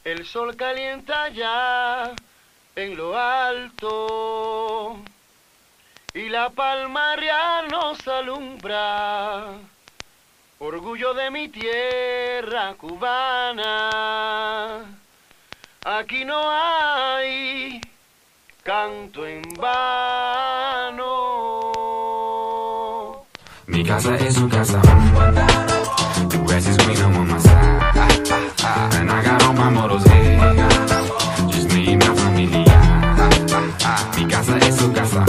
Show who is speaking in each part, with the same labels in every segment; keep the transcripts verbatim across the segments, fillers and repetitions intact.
Speaker 1: El sol calienta ya en lo alto y la palma real nos alumbra. Orgullo de mi tierra cubana, aquí no hay canto en vano.
Speaker 2: Mi casa es su casa. The grass is greener on my side. And I got all my models here. Just me and my familia. Mi casa es su casa.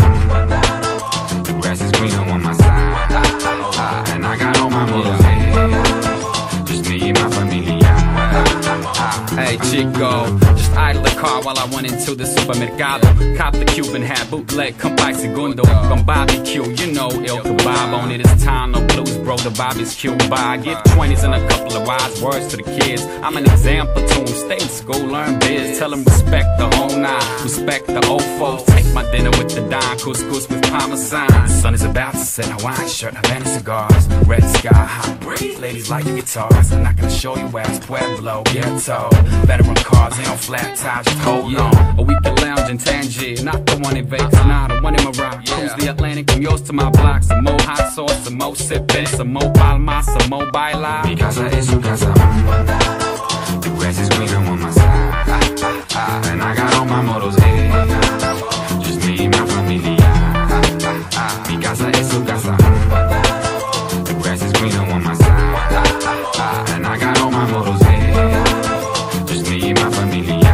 Speaker 2: The grass is greener on my side. And I got all my models here. Just me and my familia.
Speaker 3: Hey chico, just idle the car while I went into the supermercado. Cop the Cuban hat, bootleg, come by segundo. From barbecue, you know, El Kebab on it. It's time, no blues, bro, the Bobby's Cuba. I give twenties and a couple of wise words to the kids. I'm an example to them, stay in school, learn biz. Tell them respect the whole nine, respect the old folks. Take my dinner with the dime, couscous with parmesan. The sun is about to set, Hawaiian shirt, Havana cigars. Red sky, hot breeze, ladies like the guitars. I'm not gonna show you ass Pueblo, ghetto. Veteran cars, ain't on flat tires, just hold on. Or we can lounge in Tangier, not the one in Vegas, nah, the one in Morocco. Cruise the Atlantic from yours to my block. Some more hot sauce, some more sippin', some more palmas, some more baila.
Speaker 2: Mi casa es su casa. The grass is greener on my side. And I got all my models here. Just me and my familia. Mi casa es su casa. The grass is greener on my side. And I got all my models here. Just me and my familia.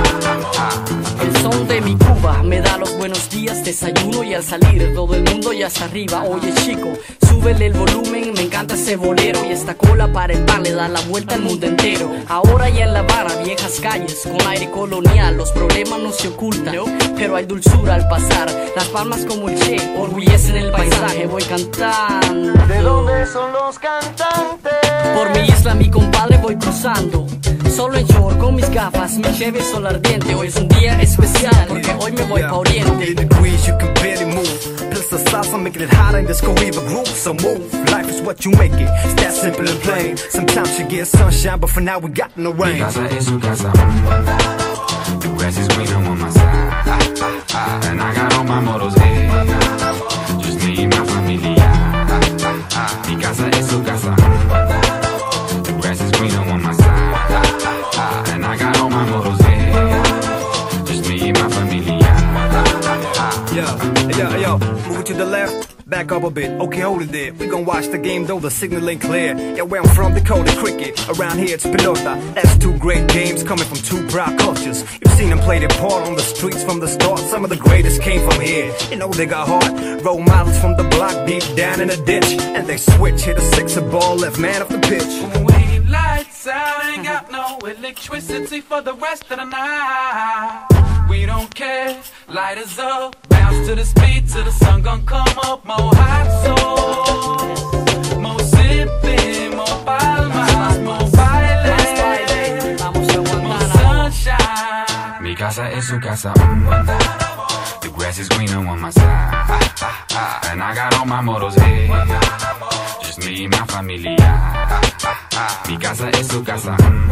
Speaker 4: El son de mi Cuba me da los buenos días, desayuno y al salir todo el mundo ya está arriba. Oye chico, súbele el volumen, me encanta ese bolero y esta cola para el pan le da la vuelta al mundo entero. Ahora ya en La Habana, viejas calles con aire colonial, los problemas no se ocultan, pero hay dulzura al pasar. Las palmas como el Che orgullecen el paisaje, voy cantando.
Speaker 1: ¿De dónde son los cantantes?
Speaker 4: Por mi isla, mi compadre, voy cruzando. Solo en short con mis gafas, mi Chevy sol ardiente. Hoy es un día especial porque hoy me voy pa' Oriente.
Speaker 5: Degrees, you can barely move. Plus the salsa making it hot and disco even groove. So move, life is what you make it. It's that simple and plain. Sometimes you get sunshine, but for now we got no rain.
Speaker 2: Mi casa es su casa. The grass is greener on my side. And I got all my models here. Just me and my familia. Mi casa es su casa. The grass is greener on my side. And I got all my models here. Just me and my familia.
Speaker 5: Yo, yo, yo, move it to the left. Back up a bit, okay, hold it there. We gon' watch the game though the signal ain't clear. Yeah, where I'm from, Dakota cricket. Around here it's pelota. That's two great games coming from two proud cultures. You've seen them play their part on the streets from the start. Some of the greatest came from here. You know they got heart. Role models from the block deep down in the ditch. And they switch, hit a sixer ball, left man off the pitch.
Speaker 6: We lights out, ain't got no electricity for the rest of the night. We don't care, light us up, bounce to the speed till the sun gon' come up. More hot sauce, more sipping, more palmas, more baile, more sunshine.
Speaker 2: Mi casa es su casa. The grass is greener on my side. And I got all my models here. Just me and my familia. Mi casa es su casa.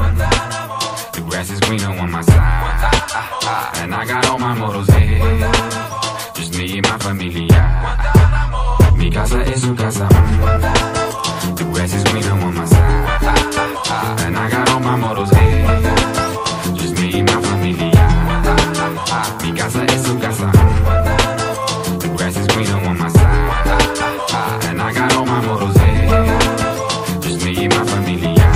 Speaker 2: The grass is greener on my side. And I got all my models here. Just me and my familia. Mi casa es su casa. The grass is greener on my side. And I got all my models here. Just me and my familia. Mi casa es su casa. The grass is greener on my side. And I got all my models here. Just me and my familia.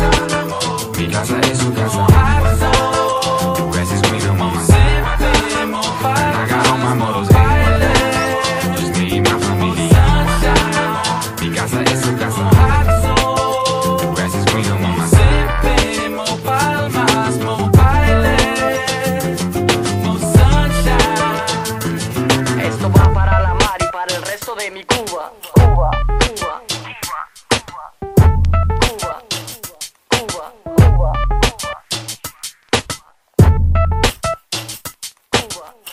Speaker 2: Mi casa es su casa. The grass is greener on my side. And I got all my models here. Just me and my familia. Mi casa es su casa. The grass is greener on my side.
Speaker 6: More palmas, more baile, more sunshine.
Speaker 4: Esto va para la mar y para el resto de mi Cuba.